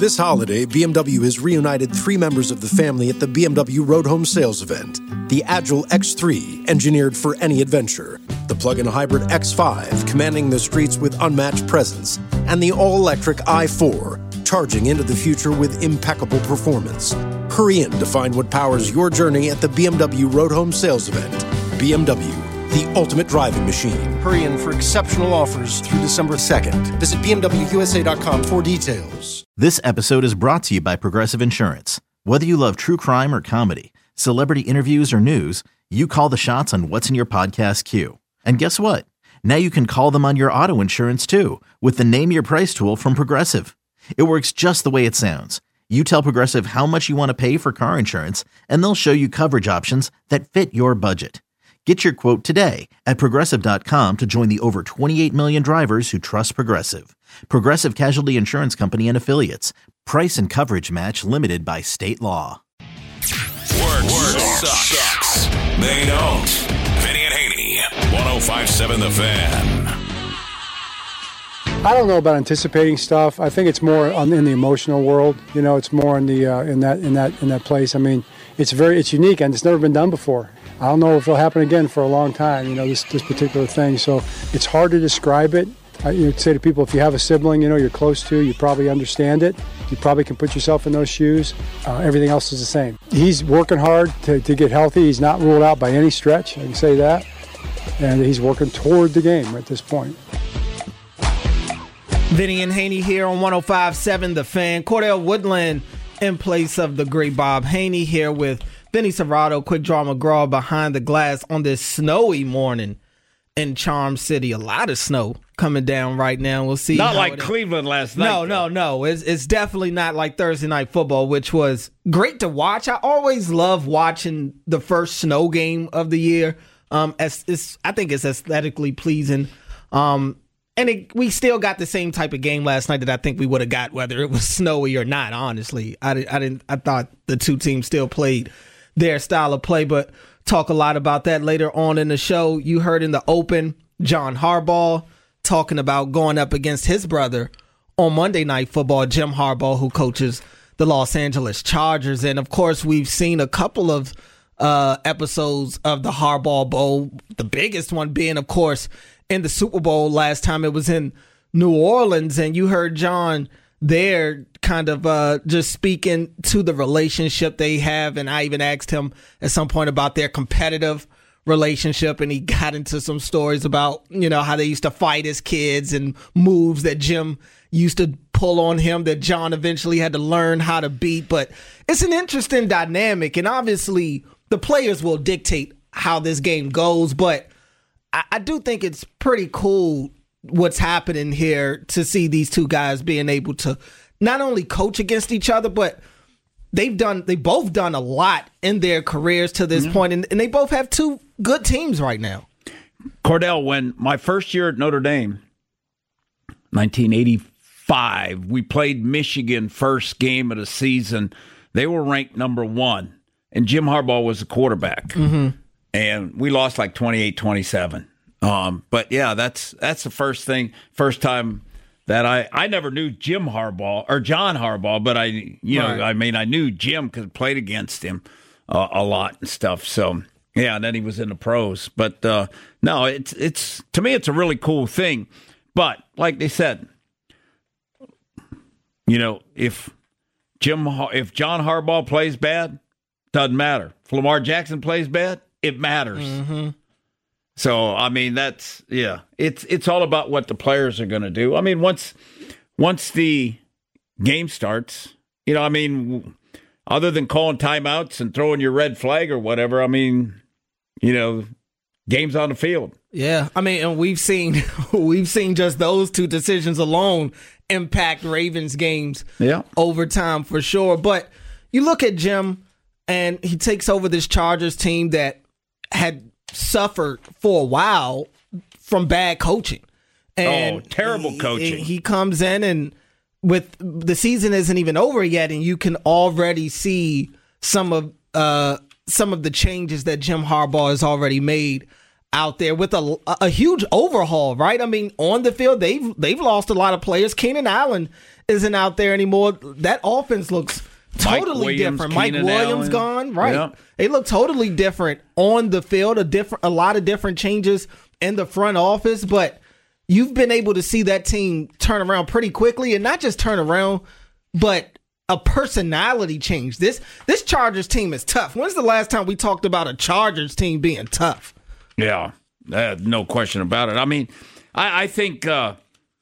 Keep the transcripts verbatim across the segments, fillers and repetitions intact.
This holiday, B M W has reunited three members of the family at the B M W Road Home Sales event. The Agile X three, engineered for any adventure. The plug-in hybrid X five, commanding the streets with unmatched presence. And the all-electric i four, charging into the future with impeccable performance. Hurry in to find what powers your journey at the B M W Road Home Sales event. B M W, the ultimate driving machine. Hurry in for exceptional offers through December second. Visit B M W U S A dot com for details. This episode is brought to you by Progressive Insurance. Whether you love true crime or comedy, celebrity interviews or news, you call the shots on what's in your podcast queue. And guess what? Now you can call them on your auto insurance too with the Name Your Price tool from Progressive. It works just the way it sounds. You tell Progressive how much you want to pay for car insurance, and they'll show you coverage options that fit your budget. Get your quote today at Progressive dot com to join the over twenty-eight million drivers who trust Progressive. Progressive Casualty Insurance Company and Affiliates. Price and coverage match limited by state law. Word, word sucks. sucks. They don't. Vinny and Haney, one oh five point seven The Fan. I don't know about anticipating stuff. I think it's more on, in the emotional world. You know, it's more in the uh, in that in that in that place. I mean, it's very it's unique and it's never been done before. I don't know if it'll happen again for a long time. You know, this this particular thing. So it's hard to describe it. I you know, say to people, if you have a sibling, you know, you're close to, you probably understand it. You probably can put yourself in those shoes. Uh, everything else is the same. He's working hard to, to get healthy. He's not ruled out by any stretch. I can say that. And he's working toward the game at this point. Vinny and Haney here on one oh five point seven The Fan. Cordell Woodland in place of the great Bob Haney here with Vinny Serrato, Quick Draw McGraw behind the glass on this snowy morning in Charm City. A lot of snow coming down right now. We'll see. Not like Cleveland last night. No, no, no. It's, it's definitely not like Thursday Night Football, which was great to watch. I always love watching the first snow game of the year. Um, as it's, I think it's aesthetically pleasing. Um, And it, we still got the same type of game last night that I think we would have got whether it was snowy or not. Honestly, I, I didn't. I thought the two teams still played their style of play, but talk a lot about that later on in the show. You heard in the open John Harbaugh talking about going up against his brother on Monday Night Football, Jim Harbaugh, who coaches the Los Angeles Chargers, and of course we've seen a couple of uh, episodes of the Harbaugh Bowl. The biggest one being, of course, in the Super Bowl last time it was in New Orleans, and you heard John there kind of uh, just speaking to the relationship they have, and I even asked him at some point about their competitive relationship, and he got into some stories about, you know, how they used to fight as kids and moves that Jim used to pull on him that John eventually had to learn how to beat. But it's an interesting dynamic, and obviously the players will dictate how this game goes, but I, I do think it's pretty cool what's happening here to see these two guys being able to not only coach against each other, but they've done they both done a lot in their careers to this mm-hmm. point, and, and they both have two good teams right now. Cordell, when my first year at Notre Dame, nineteen eighty-five, we played Michigan first game of the season. They were ranked number one, and Jim Harbaugh was the quarterback. Mm-hmm. And we lost like twenty-eight twenty-seven. Um, but, yeah, that's that's the first thing, first time that I, I never knew Jim Harbaugh or John Harbaugh, but I, you know, right. I mean, I knew Jim because I played against him uh, a lot and stuff. So, yeah, and then he was in the pros. But, uh, no, it's, it's to me, it's a really cool thing. But, like they said, you know, if Jim, if John Harbaugh plays bad, doesn't matter. If Lamar Jackson plays bad, it matters. Mm-hmm. So, I mean, that's, yeah, it's it's all about what the players are going to do. I mean, once once the game starts, you know, I mean, other than calling timeouts and throwing your red flag or whatever, I mean, you know, game's on the field. Yeah, I mean, and we've seen we've seen just those two decisions alone impact Ravens games yeah. over time for sure. But you look at Jim, and he takes over this Chargers team that had suffered for a while from bad coaching. And oh, terrible coaching. He, he comes in, and with the season isn't even over yet, and you can already see some of uh, some of the changes that Jim Harbaugh has already made. out there with a, a huge overhaul, right? I mean, on the field, they've they've lost a lot of players. Keenan Allen isn't out there anymore. That offense looks totally Mike different. Williams, Mike Williams Allen. gone, right? Yep. They look totally different on the field. A different, a lot of different changes in the front office, but you've been able to see that team turn around pretty quickly, and not just turn around, but a personality change. This this Chargers team is tough. When's the last time we talked about a Chargers team being tough? Yeah, uh, no question about it. I mean, I, I think uh,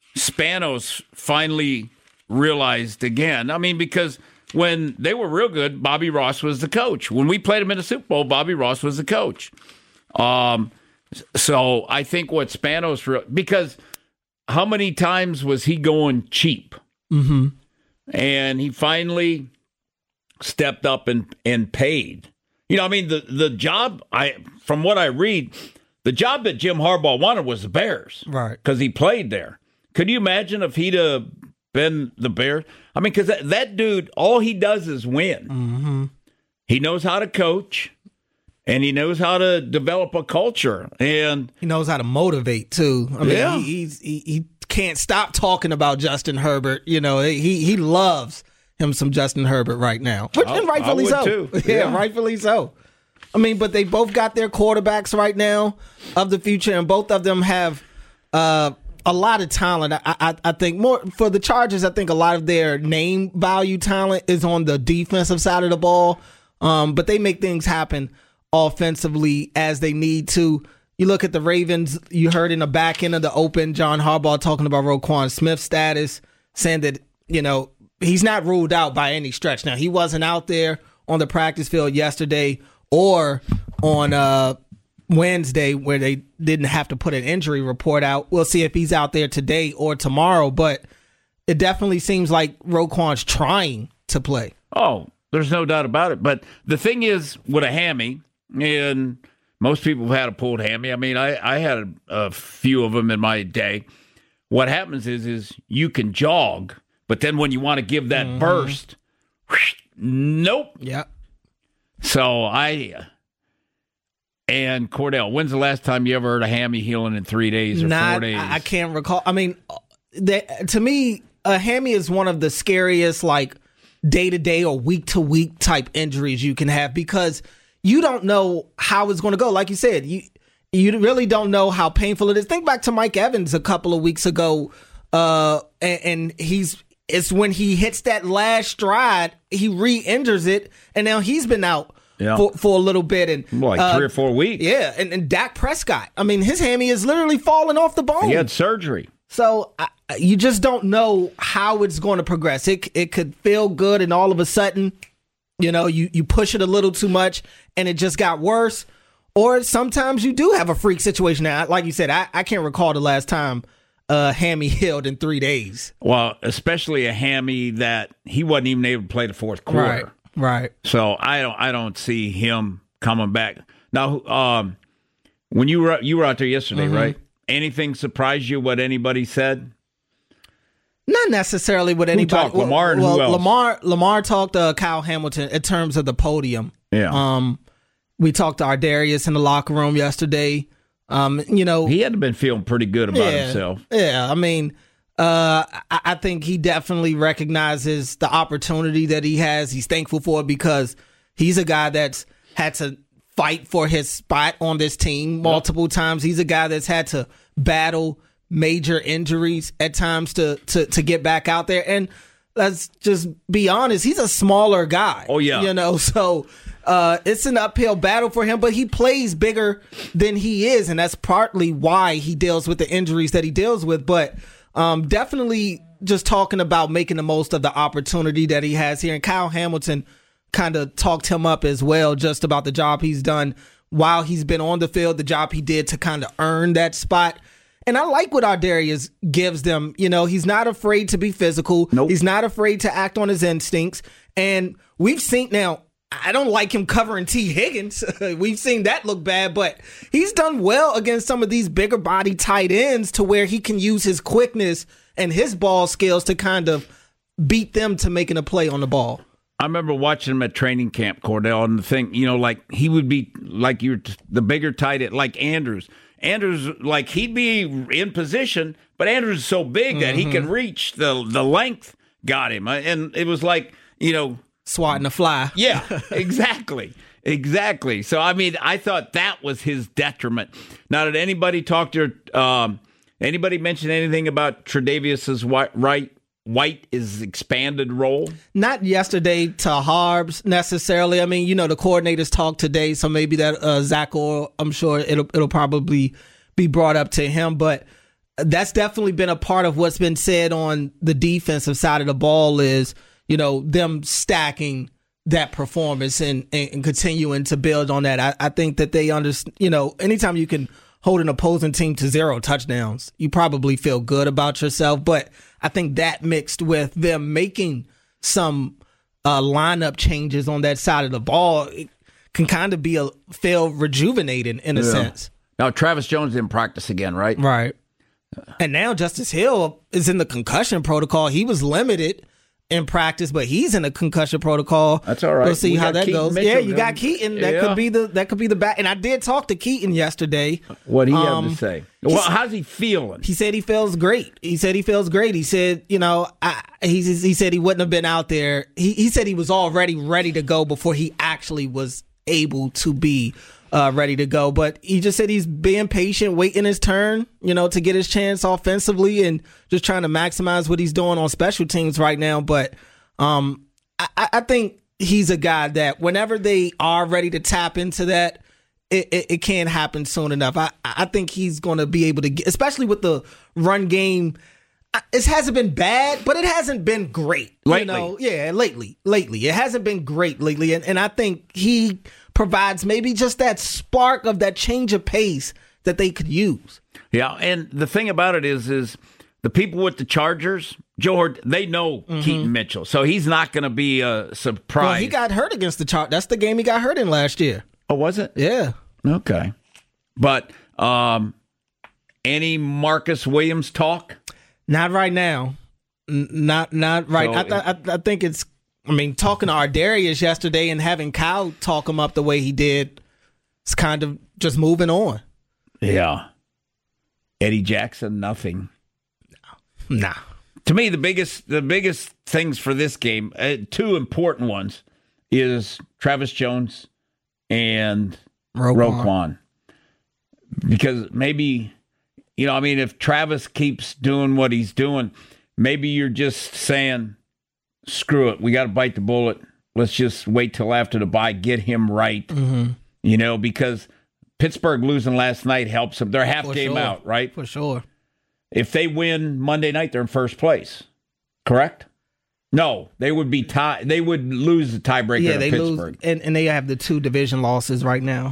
Spanos finally realized again. I mean, because when they were real good, Bobby Ross was the coach. When we played them in the Super Bowl, Bobby Ross was the coach. Um, so I think what Spanos re- because how many times was he going cheap? Mm-hmm. And he finally stepped up and, and paid. You know, I mean, the, the job, I from what I read, the job that Jim Harbaugh wanted was the Bears. Right. Because he played there. Could you imagine if he'd have been the Bears? I mean, because that, that dude, all he does is win. Mm-hmm. He knows how to coach, and he knows how to develop a culture. And he knows how to motivate, too. I mean, yeah. he, he's, he, he can't stop talking about Justin Herbert. You know, he, he loves him some Justin Herbert right now. Which, and rightfully so. Too. Yeah, yeah, rightfully so. I mean, but they both got their quarterbacks right now of the future, and both of them have uh, a lot of talent. I, I, I think more for the Chargers, I think a lot of their name value talent is on the defensive side of the ball, um, but they make things happen offensively as they need to. You look at the Ravens, you heard in the back end of the open, John Harbaugh talking about Roquan Smith's status, saying that, you know, he's not ruled out by any stretch. Now, he wasn't out there on the practice field yesterday or on uh, Wednesday where they didn't have to put an injury report out. We'll see if he's out there today or tomorrow, but it definitely seems like Roquan's trying to play. Oh, there's no doubt about it. But the thing is, with a hammy, and most people have had a pulled hammy. I mean, I, I had a, a few of them in my day. What happens is, is you can jog, but then when you want to give that mm-hmm. burst, whoosh, nope. Yeah. So I and Cordell, when's the last time you ever heard a hammy healing in three days or Not, four days? I can't recall. I mean, they, to me, a hammy is one of the scariest, like, day-to-day or week-to-week type injuries you can have because you don't know how it's going to go. Like you said, you you really don't know how painful it is. Think back to Mike Evans a couple of weeks ago, uh, and, and he's it's when he hits that last stride, he re-injures it, and now he's been out yeah. for, for a little bit. and Like uh, three or four weeks. Yeah, and, and Dak Prescott, I mean, his hammy is literally falling off the bone. He had surgery. So I, you just don't know how it's going to progress. It it could feel good, and all of a sudden, you know, you, you push it a little too much, and it just got worse. Or sometimes you do have a freak situation. Now, like you said, I, I can't recall the last time a hammy healed in three days. Well, especially a hammy that he wasn't even able to play the fourth quarter. Right, right. So I don't I don't see him coming back. Now, um, when you were you were out there yesterday, mm-hmm. right? Anything surprise you? What anybody said? Not necessarily what anybody. Who talked? Lamar and well, who else? Lamar Lamar talked to Kyle Hamilton in terms of the podium. Yeah. Um, we talked to Ardarius in the locker room yesterday. Um, you know, he had been feeling pretty good about yeah, himself. Yeah, I mean, uh, I, I think he definitely recognizes the opportunity that he has. He's thankful for it because he's a guy that's had to fight for his spot on this team multiple yep. times. He's a guy that's had to battle major injuries at times to to to get back out there. And let's just be honest, he's a smaller guy. Oh yeah, you know, so. Uh, it's an uphill battle for him, but he plays bigger than he is, and that's partly why he deals with the injuries that he deals with. But um, definitely just talking about making the most of the opportunity that he has here. And Kyle Hamilton kind of talked him up as well, just about the job he's done while he's been on the field, the job he did to kind of earn that spot. And I like what Ardarius gives them. You know, he's not afraid to be physical. Nope. He's not afraid to act on his instincts. And we've seen now, I don't like him covering T. Higgins. We've seen that look bad, but he's done well against some of these bigger body tight ends to where he can use his quickness and his ball skills to kind of beat them to making a play on the ball. I remember watching him at training camp, Cordell, and the thing, you know, like he would be like you're the bigger tight end, like Andrews. Andrews, like he'd be in position, but Andrews is so big mm-hmm. that he can reach the the length. Got him, and it was like you know, swatting a fly. Yeah, exactly, exactly. So I mean, I thought that was his detriment. Now, did anybody talk to um, anybody mention anything about Tre'Davious' right? right White is expanded role? Not yesterday to Harbs necessarily. I mean, you know, the coordinators talked today, so maybe that uh, Zach Orr, I'm sure it'll it'll probably be brought up to him. But that's definitely been a part of what's been said on the defensive side of the ball is, you know, them stacking that performance and, and continuing to build on that. I, I think that they understand, you know, anytime you can hold an opposing team to zero touchdowns, you probably feel good about yourself. But I think that mixed with them making some uh, lineup changes on that side of the ball, it can kind of be a feel rejuvenating in a yeah. sense. Now, Travis Jones didn't practice again, right? Right. And now Justice Hill is in the concussion protocol. He was limited in practice, but he's in the concussion protocol. That's all right. We'll see we how that Keaton goes. Mitchell, yeah, you got Keaton. That yeah. could be the that could be the back. And I did talk to Keaton yesterday. What he um, had to say? Well, how's he feeling? He said he feels great. He said he feels great. He said, you know, I, he he said he wouldn't have been out there. He he said he was already ready to go before he actually was able to be uh, ready to go. But he just said he's being patient, waiting his turn, you know, to get his chance offensively and just trying to maximize what he's doing on special teams right now. But um, I, I think he's a guy that whenever they are ready to tap into that, it, it, it can happen soon enough. I, I think he's going to be able to get, especially with the run game. It hasn't been bad, but it hasn't been great. Lately. You know? Yeah, lately. Lately. It hasn't been great lately. And, and I think he provides maybe just that spark of that change of pace that they could use. Yeah, and the thing about it is, is the people with the Chargers, Joe Hort, they know mm-hmm. Keaton Mitchell, so he's not going to be a surprise. Well, he got hurt against the Chargers. That's the game he got hurt in last year. Oh, was it? Yeah. Okay. But um, any Marcus Williams talk? Not right now. N- not not right. So, I, th- I, I think it's, I mean, talking to Ardarius yesterday and having Kyle talk him up the way he did, it's kind of just moving on. Yeah. Eddie Jackson, nothing. Nah. To me, the biggest the biggest things for this game, uh, two important ones, is Travis Jones and Roquan. Roquan. Because maybe, you know, I mean, if Travis keeps doing what he's doing, maybe you're just saying, screw it, we got to bite the bullet. Let's just wait till after the bye, get him right. Mm-hmm. You know, because Pittsburgh losing last night helps them. They're half For game sure. out, right? For sure. If they win Monday night, they're in first place. Correct? No, they would be tie. They would lose the tiebreaker yeah, to they Pittsburgh. lose, and, and they have the two division losses right now.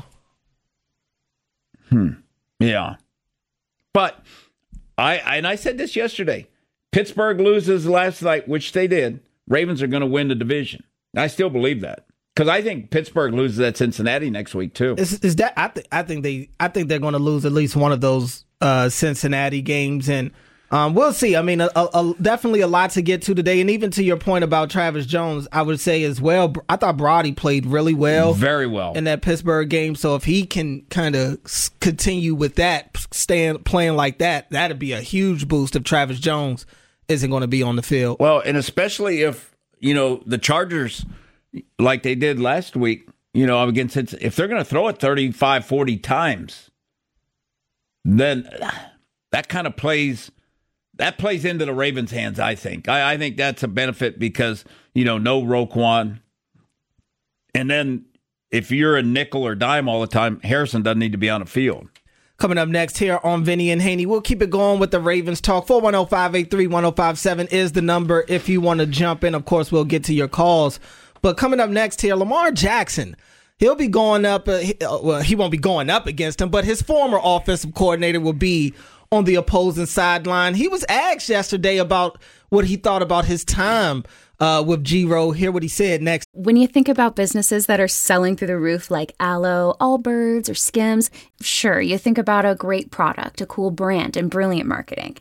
Hmm. Yeah. But I and I said this yesterday. Pittsburgh loses last night, which they did. Ravens are going to win the division. I still believe that. Because I think Pittsburgh loses at Cincinnati next week too. Is, is that I think I think they I think they're going to lose at least one of those uh, Cincinnati games, and um, we'll see. I mean, a, a, definitely a lot to get to today, and even to your point about Travis Jones, I would say as well. I thought Brody played really well, very well in that Pittsburgh game. So if he can kind of continue with that, staying playing like that, that'd be a huge boost if Travis Jones isn't going to be on the field. Well, and especially if you know the Chargers, like they did last week, you know, against if they're going to throw it thirty-five, forty times, then that kind of plays that plays into the Ravens' hands, I think. I, I think that's a benefit because, you know, no Roquan. And then if you're a nickel or dime all the time, Harrison doesn't need to be on the field. Coming up next here on Vinny and Haney, we'll keep it going with the Ravens talk. four one zero, five eight three, one zero five seven is the number if you want to jump in. Of course, we'll get to your calls. But coming up next here, Lamar Jackson, he'll be going up. Uh, he, uh, well, he won't be going up against him, but his former offensive coordinator will be on the opposing sideline. He was asked yesterday about what he thought about his time uh, with G-Row. Hear what he said next. When you think about businesses that are selling through the roof like Aloe, Allbirds, or Skims, sure, you think about a great product, a cool brand, and brilliant marketing.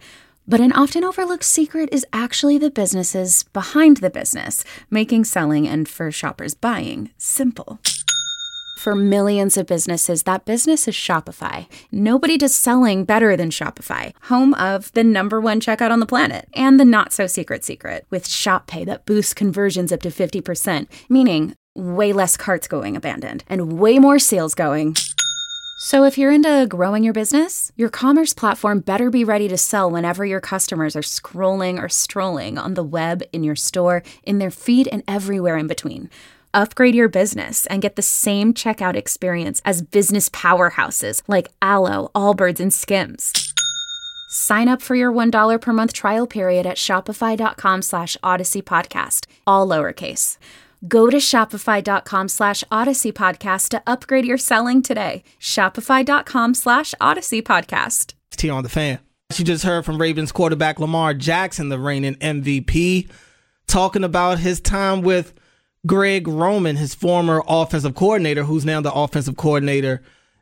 But an often overlooked secret is actually the businesses behind the business, making selling and for shoppers buying simple. For millions of businesses, that business is Shopify. Nobody does selling better than Shopify, home of the number one checkout on the planet and the not-so-secret secret with Shop Pay that boosts conversions up to fifty percent, meaning way less carts going abandoned and way more sales going. So if you're into growing your business, your commerce platform better be ready to sell whenever your customers are scrolling or strolling on the web, in your store, in their feed, and everywhere in between. Upgrade your business and get the same checkout experience as business powerhouses like Alo, Allbirds, and Skims. Sign up for your one dollar per month trial period at shopify.com slash Odyssey Podcast, all lowercase. Go to shopify.com slash Odyssey Podcast to upgrade your selling today. Shopify.com slash Odyssey Podcast. Here on The Fan. You just heard from Ravens quarterback Lamar Jackson, the reigning M V P, talking about his time with Greg Roman, his former offensive coordinator, who's now the offensive coordinator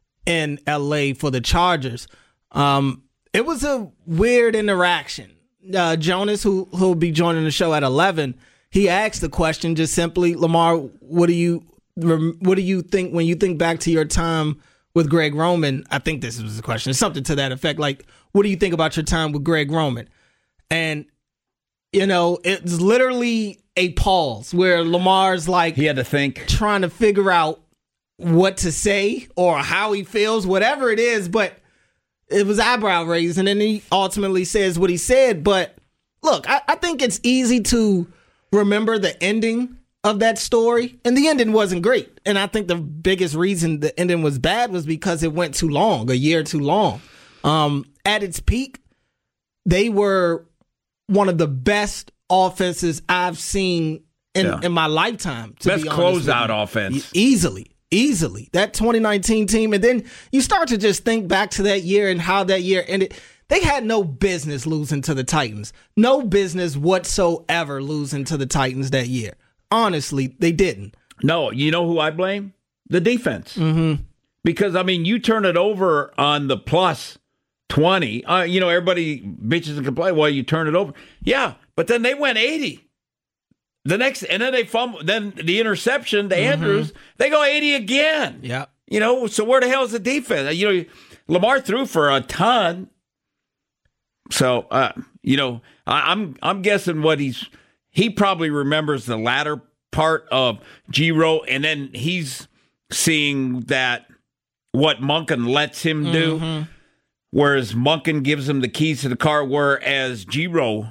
in L A for the Chargers. Um, it was a weird interaction. Uh, Jonas, who who'll be joining the show at eleven, he asked the question just simply, Lamar, what do you what do you think when you think back to your time with Greg Roman? I think this was the question. It's something to that effect. Like, what do you think about your time with Greg Roman? And, you know, it's literally a pause where Lamar's like, he had to think, trying to figure out what to say or how he feels, whatever it is. But it was eyebrow raised. And then he ultimately says what he said. But look, I, I think it's easy to remember the ending of that story, and the ending wasn't great. And I think the biggest reason the ending was bad was because it went too long, a year too long. Um, at its peak, they were one of the best offenses I've seen in, yeah. in my lifetime. To best be honest closeout offense. Easily, easily. That twenty nineteen team, and then you start to just think back to that year and how that year ended. They had no business losing to the Titans. No business whatsoever losing to the Titans that year. Honestly, they didn't. No, you know who I blame? The defense. Mm-hmm. Because, I mean, you turn it over on the plus twenty. Uh, you know, everybody bitches and complains, well, you turn it over. Yeah, but then they went eighty. The next, and then they fumble, then the interception to mm-hmm. Andrews, they go eighty again. Yeah. You know, so where the hell is the defense? You know, Lamar threw for a ton. So, uh, you know, I, I'm I'm guessing what he's he probably remembers the latter part of Giro, and then he's seeing that what Monken lets him do, mm-hmm. whereas Monken gives him the keys to the car, whereas Giro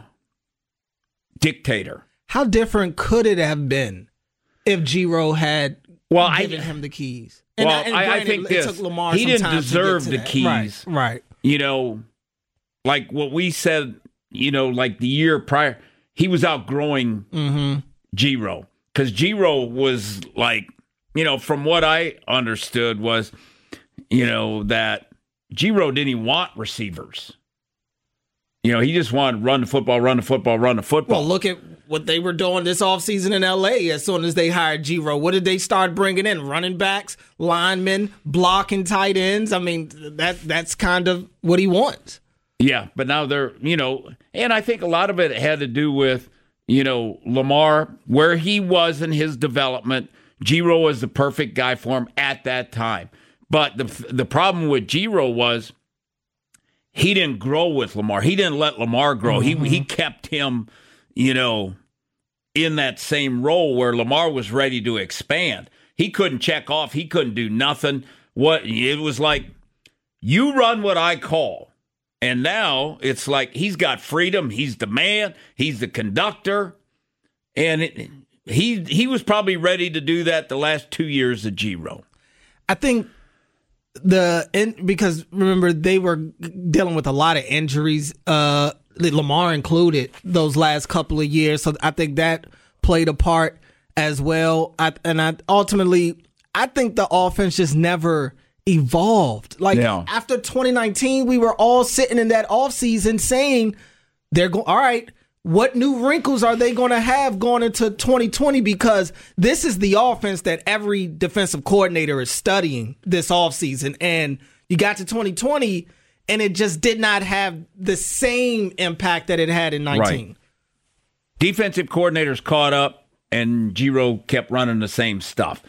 dictator. How different could it have been if Giro had well, given I, him the keys? And well, I, and I, granted, I think it this, took Lamar he some didn't time deserve to the get to keys. Right, right. You know, like what we said, you know, like the year prior, he was outgrowing mm-hmm. Giro. Because Giro was like, you know, from what I understood was, you know, that Giro didn't even want receivers. You know, he just wanted to run the football, run the football, run the football. Well, look at what they were doing this offseason in L A as soon as they hired Giro. What did they start bringing in? Running backs, linemen, blocking tight ends. I mean, that that's kind of what he wants. Yeah, but now they're, you know, and I think a lot of it had to do with, you know, Lamar, where he was in his development. Giro was the perfect guy for him at that time. But the the problem with Giro was he didn't grow with Lamar. He didn't let Lamar grow. Mm-hmm. He he kept him, you know, in that same role where Lamar was ready to expand. He couldn't check off. He couldn't do nothing. What it was like, you run what I call. And now it's like he's got freedom. He's the man. He's the conductor. And it, he he was probably ready to do that the last two years of Giro. I think the in, because remember they were dealing with a lot of injuries, uh, Lamar included, those last couple of years. So I think that played a part as well. I, and I ultimately, I think the offense just never evolved. Like yeah. after twenty nineteen, we were all sitting in that offseason saying they're going, all right, what new wrinkles are they going to have going into twenty twenty? Because this is the offense that every defensive coordinator is studying this offseason. And you got to twenty twenty and it just did not have the same impact that it had in nineteen. Right. Defensive coordinators caught up, and Giro kept running the same stuff.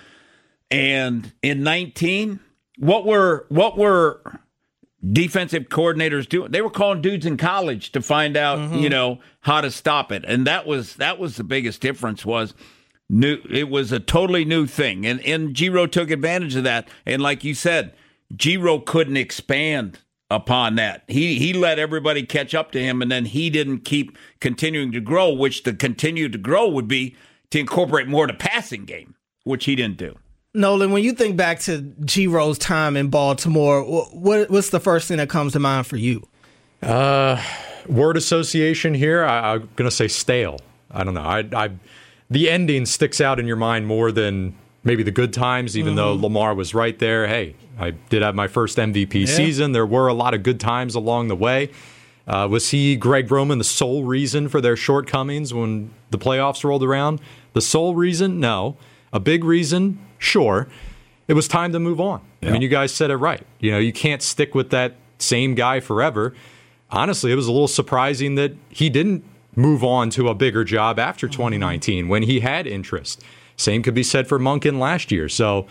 And in nineteen, what were what were defensive coordinators doing? They were calling dudes in college to find out, mm-hmm. you know, how to stop it. And that was that was the biggest difference was new. It was a totally new thing. And, and Giro took advantage of that. And like you said, Giro couldn't expand upon that. He he let everybody catch up to him, and then he didn't keep continuing to grow, which to continue to grow would be to incorporate more to passing game, which he didn't do. Nolan, when you think back to Giro's time in Baltimore, what, what's the first thing that comes to mind for you? Uh, word association here, I, I'm going to say stale. I don't know. I, I, the ending sticks out in your mind more than maybe the good times, even mm-hmm. though Lamar was right there. Hey, I did have my first M V P yeah. season. There were a lot of good times along the way. Uh, was he, Greg Roman, the sole reason for their shortcomings when the playoffs rolled around? The sole reason? No. A big reason? Sure. It was time to move on. Yeah. I mean, you guys said it right. You know, you can't stick with that same guy forever. Honestly, it was a little surprising that he didn't move on to a bigger job after twenty nineteen when he had interest. Same could be said for Monken last year. So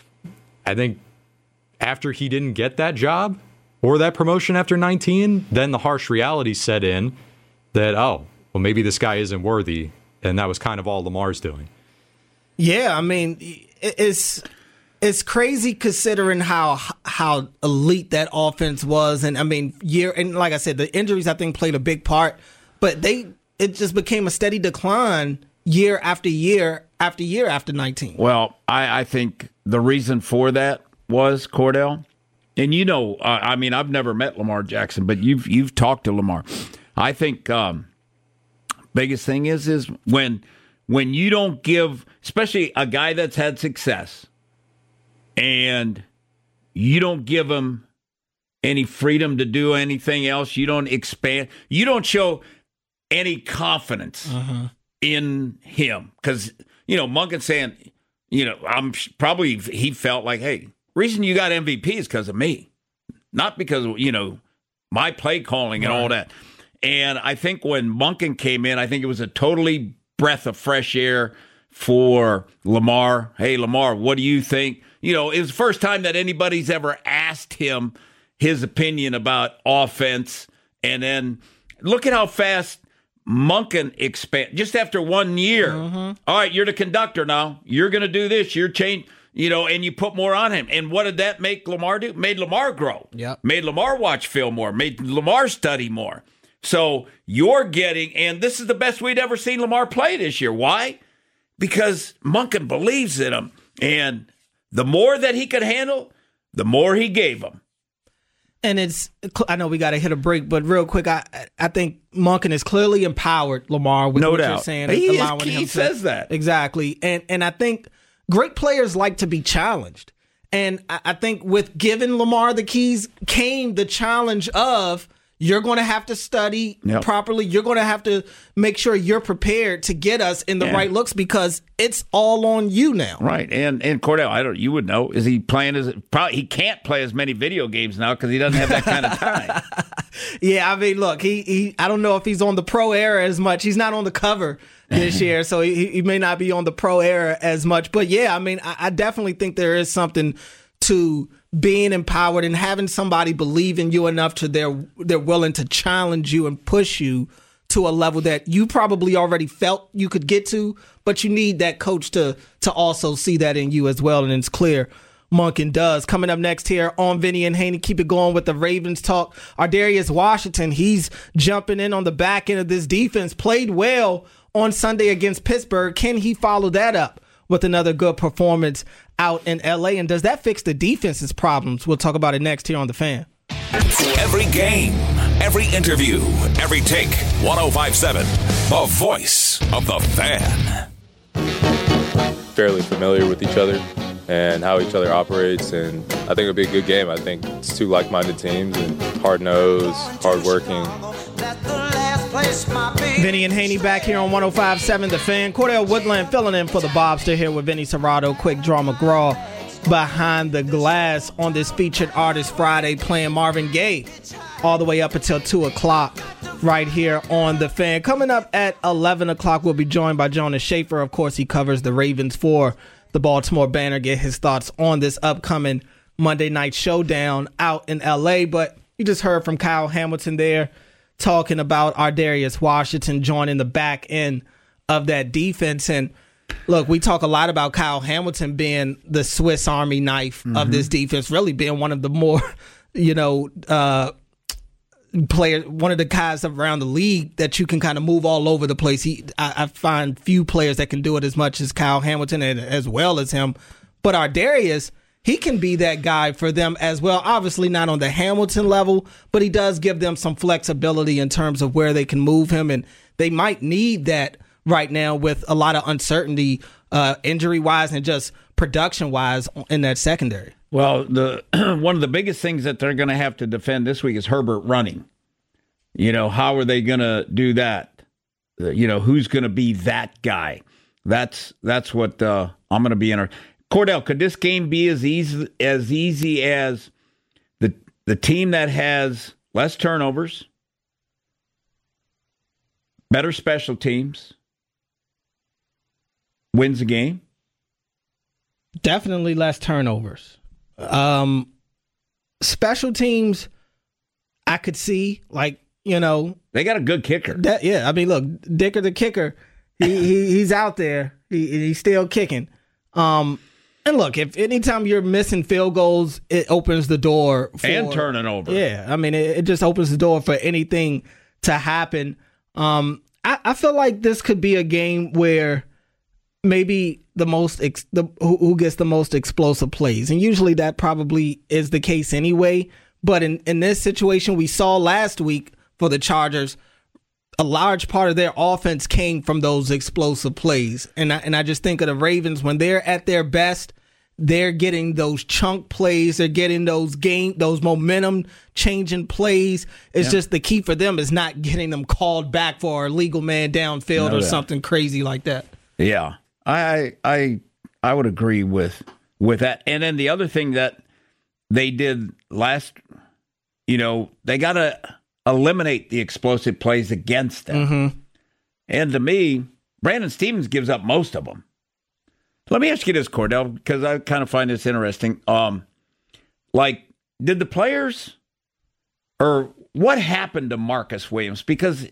I think after he didn't get that job or that promotion after nineteen, then the harsh reality set in that, oh, well, maybe this guy isn't worthy. And that was kind of all Lamar's doing. Yeah, I mean, it's it's crazy considering how how elite that offense was, and I mean, year and like I said, the injuries I think played a big part, but they it just became a steady decline year after year after year after nineteen. Well, I, I think the reason for that was Cordell, and you know, uh, I mean, I've never met Lamar Jackson, but you've you've talked to Lamar. I think um, biggest thing is is when. When you don't give, especially a guy that's had success, and you don't give him any freedom to do anything else, you don't expand, you don't show any confidence uh-huh. in him. Because, you know, Monken saying, you know, I'm probably he felt like, hey, reason you got M V P is because of me, not because of, you know, my play calling and right. all that. And I think when Monken came in, I think it was a totally breath of fresh air for Lamar. Hey, Lamar, what do you think? You know, it was the first time that anybody's ever asked him his opinion about offense. And then look at how fast Monken expand just after one year. Mm-hmm. All right, you're the conductor now. You're going to do this. You're change, you know, and you put more on him. And what did that make Lamar do? Made Lamar grow. Yep. Made Lamar watch film more. Made Lamar study more. So you're getting, and this is the best we'd ever seen Lamar play this year. Why? Because Monken believes in him. And the more that he could handle, the more he gave him. And it's, I know we got to hit a break, but real quick, I I think Monken has clearly empowered Lamar with no what doubt. you're saying. He, allowing is, him he to, says that. Exactly. And, and I think great players like to be challenged. And I, I think with giving Lamar the keys came the challenge of, you're going to have to study yep. properly. You're going to have to make sure you're prepared to get us in the yeah. right looks because it's all on you now. Right. And and Cordell, I don't. You would know. Is he playing as probably he can't play as many video games now because he doesn't have that kind of time. Yeah, I mean, look, he he. I don't know if he's on the pro era as much. He's not on the cover this year, so he he may not be on the pro era as much. But yeah, I mean, I, I definitely think there is something to being empowered and having somebody believe in you enough to they're they're willing to challenge you and push you to a level that you probably already felt you could get to, but you need that coach to to also see that in you as well, and it's clear Monken does. Coming up next here on Vinny and Haney, keep it going with the Ravens talk. Ardarius Washington, he's jumping in on the back end of this defense, played well on Sunday against Pittsburgh. Can he follow that up with another good performance out in L A? And does that fix the defense's problems? We'll talk about it next here on The Fan. Every game, every interview, every take. one oh five point seven, the voice of The Fan. Fairly familiar with each other and how each other operates, and I think it'll be a good game. I think it's two like-minded teams and hard-nosed, hard-working. Vinny and Haney back here on one oh five point seven The Fan. Cordell Woodland filling in for the Bobster here with Vinny Serrato, Quick Draw McGraw. Behind the Glass on this Featured Artist Friday, playing Marvin Gaye all the way up until two o'clock right here on The Fan. Coming up at eleven o'clock, we'll be joined by Jonas Schaefer. Of course, he covers the Ravens for the Baltimore Banner. Get his thoughts on this upcoming Monday night showdown out in L A. But you just heard from Kyle Hamilton there talking about Ardarius Washington joining the back end of that defense. And look, we talk a lot about Kyle Hamilton being the Swiss Army knife mm-hmm. of this defense, really being one of the more, you know, uh, player, one of the guys around the league that you can kind of move all over the place. He, I, I find few players that can do it as much as Kyle Hamilton and as well as him. But Ardarius, he can be that guy for them as well. Obviously not on the Hamilton level, but he does give them some flexibility in terms of where they can move him, and they might need that right now with a lot of uncertainty, uh, injury-wise and just production-wise in that secondary. Well, the one of the biggest things that they're going to have to defend this week is Herbert running. You know, how are they going to do that? Uh, you know, who's going to be that guy? That's that's what uh, I'm going to be in. Cordell, could this game be as easy as easy as the the team that has less turnovers, better special teams, wins the game? Definitely less turnovers. Um, special teams, I could see, like, you know. They got a good kicker. That, yeah, I mean, look, Dicker the kicker, he, he he's out there. He, he's still kicking. Um, and look, if anytime you're missing field goals, it opens the door for. And turning over. Yeah, I mean, it, it just opens the door for anything to happen. Um, I, I feel like this could be a game where maybe the most ex- the who, who gets the most explosive plays, and usually that probably is the case anyway. But in, in this situation, we saw last week for the Chargers, a large part of their offense came from those explosive plays, and I, and I just think of the Ravens when they're at their best, they're getting those chunk plays, they're getting those game those momentum changing plays. It's yeah. just the key for them is not getting them called back for a legal man downfield or that. something crazy like that. Yeah. I I I would agree with with that. And then the other thing that they did last, you know, they got to eliminate the explosive plays against them. Mm-hmm. And to me, Brandon Stevens gives up most of them. Let me ask you this, Cordell, because I kind of find this interesting. Um, like, did the players, or what happened to Marcus Williams? Because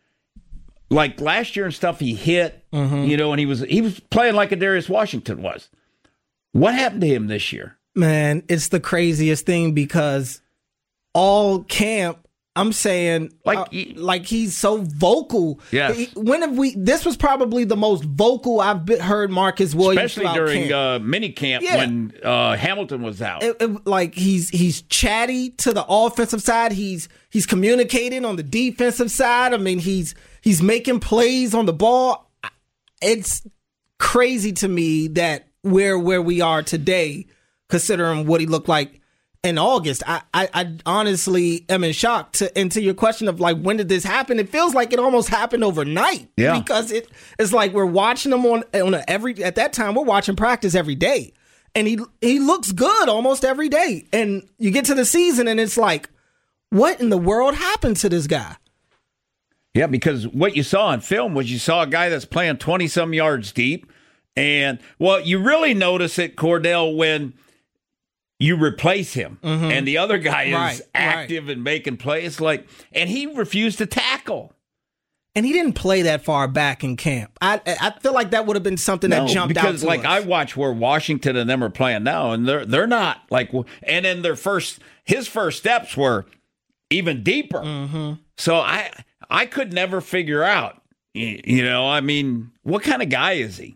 like last year and stuff, he hit, mm-hmm. you know, and he was he was playing like Ardarius Washington was. What happened to him this year? Man, it's the craziest thing because all camp, I'm saying, like, uh, like he's so vocal. Yeah. When have we? This was probably the most vocal I've been, heard Marcus Williams, especially during uh, mini camp yeah. when uh, Hamilton was out. It, it, like he's he's chatty to the offensive side. He's he's communicating on the defensive side. I mean, he's he's making plays on the ball. It's crazy to me that we're where we are today, considering what he looked like in August. I, I, I honestly am in shock. To, and to your question of like, when did this happen? It feels like it almost happened overnight. Yeah. Because it, it's like we're watching him on, on a every, at that time, we're watching practice every day. And he he looks good almost every day. And you get to the season and it's like, what in the world happened to this guy? Yeah, because what you saw on film was you saw a guy that's playing twenty-some yards deep. And, well, you really notice it, Cordell, when you replace him, mm-hmm. and the other guy is right, active right. and making plays. Like, and he refused to tackle. And he didn't play that far back in camp. I I feel like that would have been something no, that jumped because, out to like, us. I watch where Washington and them are playing now, and they're they're not like. And then their first, his first steps were even deeper. Mm-hmm. So I I could never figure out. You know, I mean, what kind of guy is he?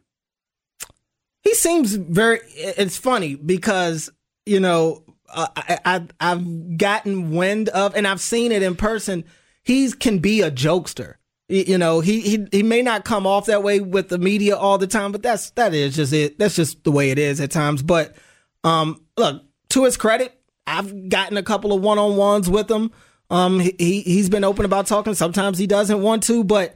He seems very. It's funny because, you know, uh, I, I, I've gotten wind of, and I've seen it in person. He can be a jokester. You know, he, he he may not come off that way with the media all the time, but that's that is just it. That's just the way it is at times. But um, look, to his credit, I've gotten a couple of one-on-ones with him. Um, he he's been open about talking. Sometimes he doesn't want to, but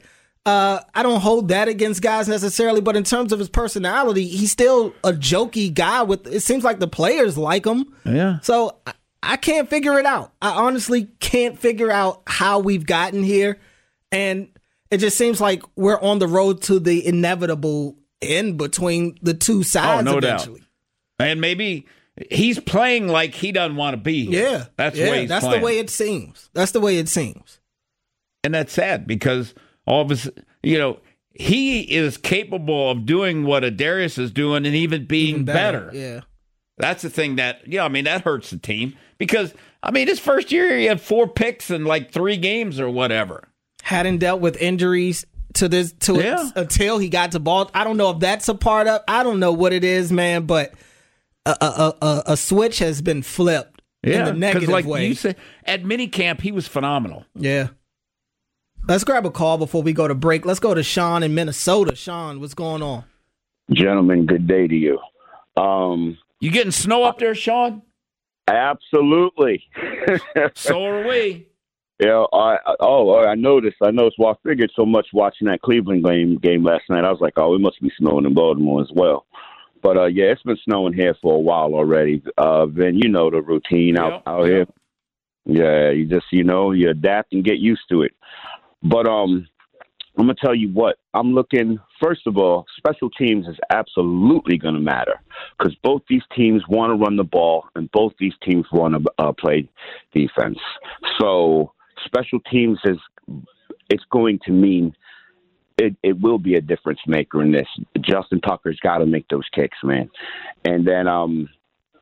Uh, I don't hold that against guys necessarily, but in terms of his personality, he's still a jokey guy. With it seems like the players like him. Yeah. So I, I can't figure it out. I honestly can't figure out how we've gotten here, and it just seems like we're on the road to the inevitable end between the two sides. Oh, no eventually. doubt. And maybe he's playing like he doesn't want to be here. Yeah, that's yeah, the way he's that's playing. the way it seems. That's the way it seems. And that's sad because all of us, you know, he is capable of doing what Adarius is doing and even being Even better. better. Yeah. That's the thing that, yeah, I mean, that hurts the team because, I mean, his first year he had four picks in like three games or whatever. Hadn't dealt with injuries to this to Yeah. it, until he got to ball. I don't know if that's a part of. I don't know what it is, man. But a a, a, a switch has been flipped Yeah, in the negative like way. you said, at minicamp he was phenomenal. Yeah. Let's grab a call before we go to break. Let's go to Sean in Minnesota. Sean, what's going on? Gentlemen, good day to you. Um, you getting snow up there, Sean? Absolutely. So are we. Yeah, I oh I noticed. I noticed. Well, I figured so much watching that Cleveland game game last night. I was like, oh, it must be snowing in Baltimore as well. But uh, yeah, it's been snowing here for a while already. Uh, Vin, you know the routine out Yep, out yep. here. Yeah, you just you know you adapt and get used to it. But um, I'm gonna tell you what. I'm looking. First of all, special teams is absolutely going to matter because both these teams want to run the ball and both these teams want to uh, play defense. So special teams is it's going to mean it, it will be a difference maker in this. Justin Tucker's got to make those kicks, man. And then um,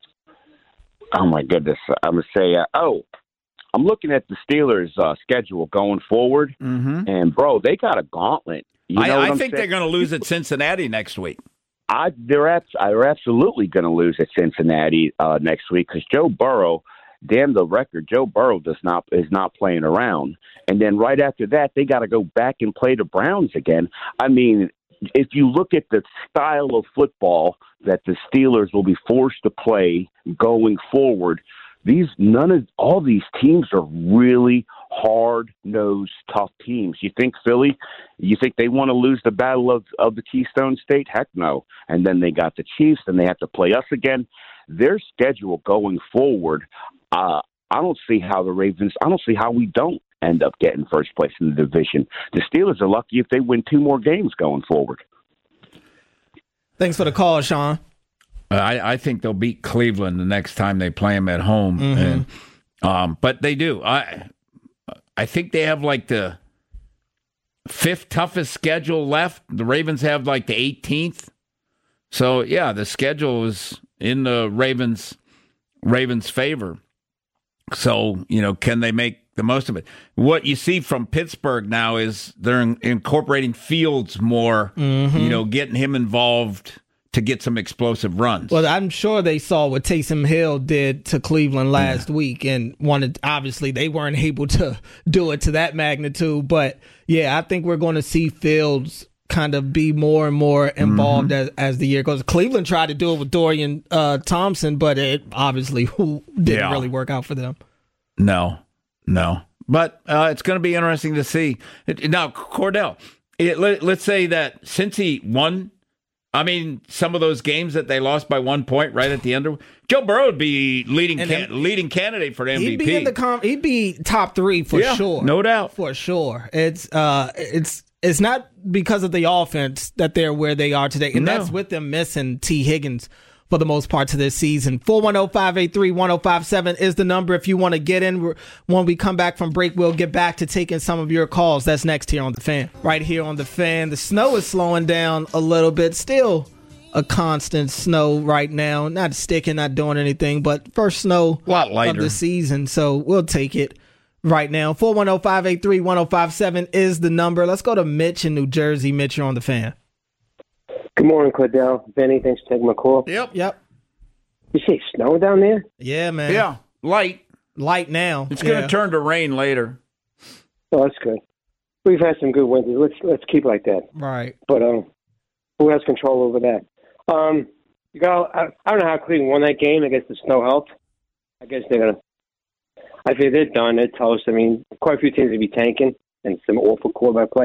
oh my goodness, I'm gonna say uh, oh. I'm looking at the Steelers' uh, schedule going forward, Mm-hmm. and bro, they got a gauntlet. You know I, what I I'm think saying? they're going to lose at Cincinnati next week. I they're abs- they're absolutely going to lose at Cincinnati uh, next week because Joe Burrow, damn the record, Joe Burrow does not is not playing around. And then right after that, they got to go back and play the Browns again. I mean, if you look at the style of football that the Steelers will be forced to play going forward. These none of all these teams are really hard-nosed, tough teams. You think Philly? You think they want to lose the battle of, of the Keystone State? Heck no. And then they got the Chiefs, and they have to play us again. Their schedule going forward, uh, I don't see how the Ravens. I don't see how we don't end up getting first place in the division. The Steelers are lucky if they win two more games going forward. Thanks for the call, Sean. I, I think they'll beat Cleveland the next time they play them at home, Mm-hmm. and um, but they do. I I think they have like the fifth toughest schedule left. The Ravens have like the eighteenth. So yeah, the schedule is in the Ravens Ravens' favor. So you know, can they make the most of it? What you see from Pittsburgh now is they're in, incorporating Fields more. Mm-hmm. You know, getting him involved to get some explosive runs. Well, I'm sure they saw what Taysom Hill did to Cleveland last yeah. week and wanted, obviously they weren't able to do it to that magnitude. But yeah, I think we're going to see Fields kind of be more and more involved mm-hmm. as, as the year goes. Cleveland tried to do it with Dorian uh, Thompson, but it obviously didn't yeah. really work out for them. No, no. But uh, it's going to be interesting to see. Now, Cordell, it, let, let's say that since he won, I mean, some of those games that they lost by one point right at the end of Joe Burrow would be leading can, then, leading candidate for M V P. He'd be in the com- he'd be top three for yeah, sure, no doubt, for sure. It's uh, it's it's not because of the offense that they're where they are today, and no. that's with them missing T. Higgins for the most part to this season. four one zero, five eight three, one zero five seven is the number if you want to get in. When we come back from break, we'll get back to taking some of your calls. That's next here on The Fan. Right here on The Fan. The snow is slowing down a little bit. Still a constant snow right now. Not sticking, not doing anything, but first snow a lot lighter of the season, so we'll take it right now. four one zero, five eight three, one zero five seven is the number. Let's go to Mitch in New Jersey. Mitch, you're on The Fan. Good morning, Cordell. Benny, thanks for taking my call. Yep, yep. You say snow down there? Yeah, man. Yeah, light. Light now. It's yeah. going to turn to rain later. Oh, that's good. We've had some good winters. Let's let's keep like that. Right. But um, who has control over that? Um, you got. I, I don't know how Cleveland won that game. I guess the snow helped. I guess they're gonna. I think they're done. They're toast. I mean, quite a few teams will be tanking and some awful quarterback play.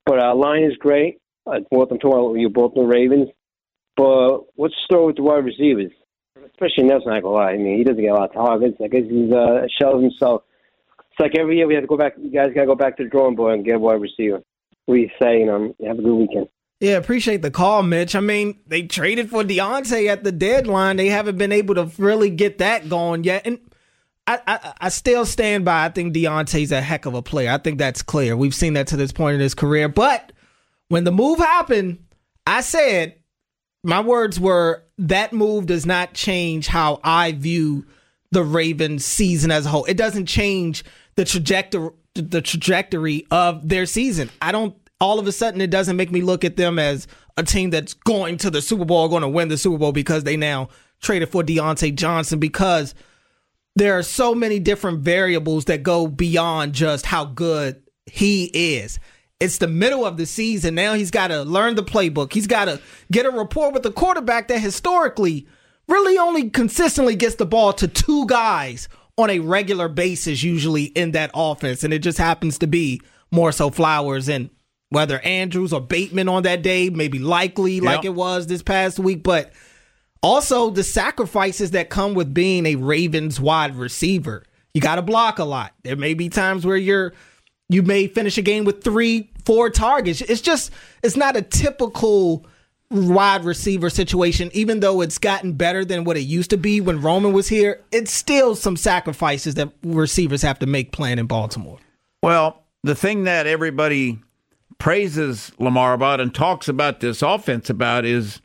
But our line is great. I both I'm talking about you both the Ravens. But what's the story with the wide receivers? Especially Nelson, I go lie. I mean, he doesn't get a lot of targets. I guess he's uh, a shell of himself. It's like every year we have to go back. You guys got to go back to the drawing board and get a wide receiver. What are you saying? Um, have a good weekend. Yeah, appreciate the call, Mitch. I mean, they traded for Deontay at the deadline. They haven't been able to really get that going yet. And I, I, I still stand by, I think Deontay's a heck of a player. I think that's clear. We've seen that to this point in his career. But when the move happened, I said, my words were, that move does not change how I view the Ravens season as a whole. It doesn't change the trajectory, the trajectory of their season. I don't, all of a sudden, it doesn't make me look at them as a team that's going to the Super Bowl, going to win the Super Bowl because they now traded for Deontay Johnson, because there are so many different variables that go beyond just how good he is. It's the middle of the season. Now he's got to learn the playbook. He's got to get a rapport with the quarterback that historically really only consistently gets the ball to two guys on a regular basis, usually in that offense. And it just happens to be more so Flowers, and whether Andrews or Bateman on that day, maybe likely like Yep. it was this past week. But also the sacrifices that come with being a Ravens wide receiver. You got to block a lot. There may be times where you're you may finish a game with three, four targets. It's just, it's not a typical wide receiver situation. Even though it's gotten better than what it used to be when Roman was here, it's still some sacrifices that receivers have to make playing in Baltimore. Well, the thing that everybody praises Lamar about and talks about this offense about is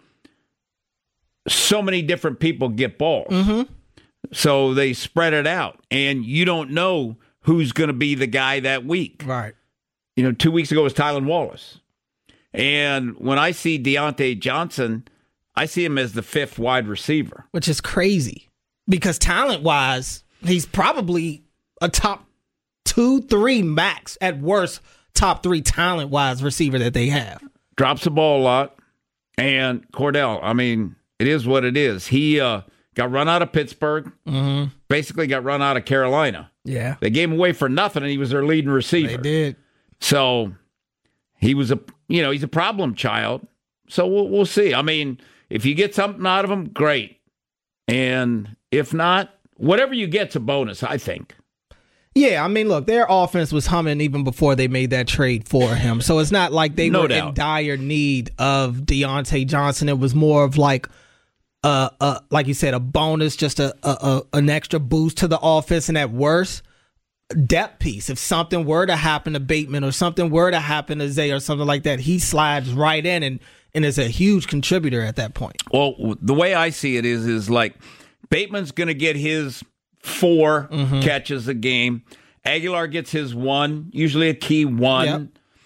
so many different people get balls. Mm-hmm. So they spread it out, and you don't know who's going to be the guy that week. Right. You know, two weeks ago was Tylan Wallace. And when I see Deontay Johnson, I see him as the fifth wide receiver. Which is crazy, because talent-wise, he's probably a top two, three max, at worst, top three talent-wise receiver that they have. Drops the ball a lot. And Cordell, I mean, it is what it is. He uh, got run out of Pittsburgh, Mm-hmm. basically got run out of Carolina. Yeah. They gave him away for nothing, and he was their leading receiver. They did. So he was a, you know, he's a problem child. So we'll, we'll see. I mean, if you get something out of him, great. And if not, whatever you get's a bonus, I think. Yeah, I mean, look, their offense was humming even before they made that trade for him. So it's not like they No were doubt. in dire need of Deontay Johnson. It was more of like, uh, uh, like you said, a bonus, just a, a, a an extra boost to the offense, and at worst, depth piece. If something were to happen to Bateman or something were to happen to Zay or something like that, he slides right in and, and is a huge contributor at that point. Well, the way I see it is, is like Bateman's going to get his four Mm-hmm. catches a game. Aguilar gets his one, usually a key one.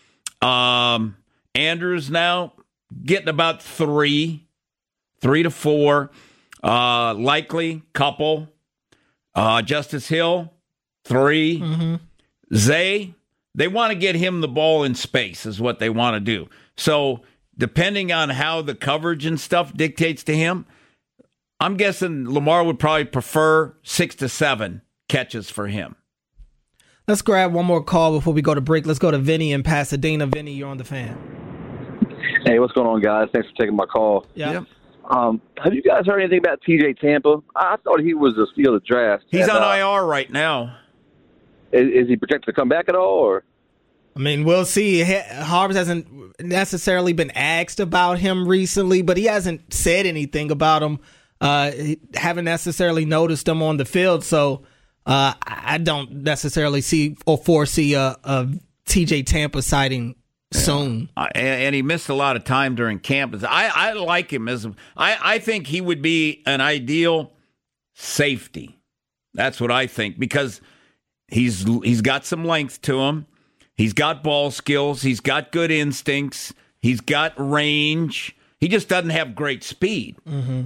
Um, Andrews now getting about three, three to four. Uh, likely couple. Uh, Justice Hill, three. Mm-hmm. Zay, they want to get him the ball in space is what they want to do. So depending on how the coverage and stuff dictates to him, I'm guessing Lamar would probably prefer six to seven catches for him. Let's grab one more call before we go to break. Let's go to Vinny in Pasadena. Vinny, you're on the fan. Hey, what's going on, guys? Thanks for taking my call. Yeah. Yep. Um, have you guys heard anything about T J Tampa? I thought he was a steal of the draft. He's And, on uh, I R right now. Is, is he projected to come back at all? Or I mean, we'll see. Harbs hasn't necessarily been asked about him recently, but he hasn't said anything about him. Uh, haven't necessarily noticed him on the field, so uh, I don't necessarily see or foresee a, a T J Tampa sighting soon. Uh, and, and he missed a lot of time during camp. I, I like him as I, I think he would be an ideal safety. That's what I think, because he's he's got some length to him. He's got ball skills. He's got good instincts. He's got range. He just doesn't have great speed. Mm-hmm.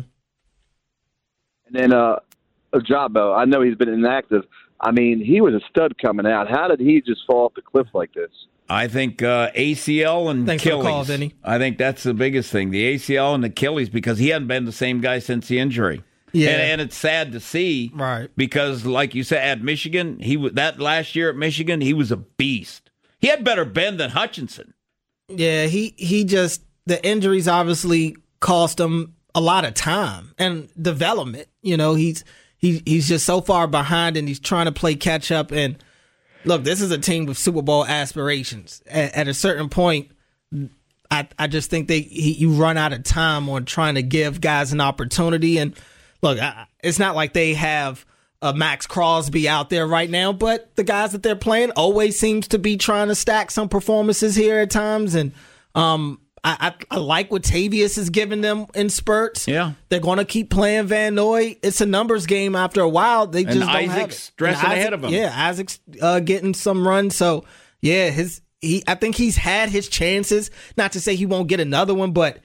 And then uh, Ojabo, I know he's been inactive. I mean, he was a stud coming out. How did he just fall off the cliff like this? I think uh, A C L and Thanks for the Achilles. call, Vinny. I think that's the biggest thing, the A C L and Achilles, because he hadn't been the same guy since the injury. Yeah. And, and it's sad to see, Right. because like you said, at Michigan, he was that last year at Michigan, he was a beast. He had better bend than Hutchinson. Yeah, he he just the injuries obviously cost him a lot of time and development. You know, he's he he's just so far behind, and he's trying to play catch up. And look, this is a team with Super Bowl aspirations. At, at a certain point, I I just think they he, you run out of time on trying to give guys an opportunity. And look, I, it's not like they have a Max Crosby out there right now, but the guys that they're playing always seems to be trying to stack some performances here at times. And um. I, I, I like what Tavius is giving them in spurts. Yeah, they're going to keep playing Van Noy. It's a numbers game after a while. They just and don't Isaac's have it. stressing and Isaac, ahead of him. Yeah, Isaac's uh, getting some runs. So yeah, his he. I think he's had his chances. Not to say he won't get another one, but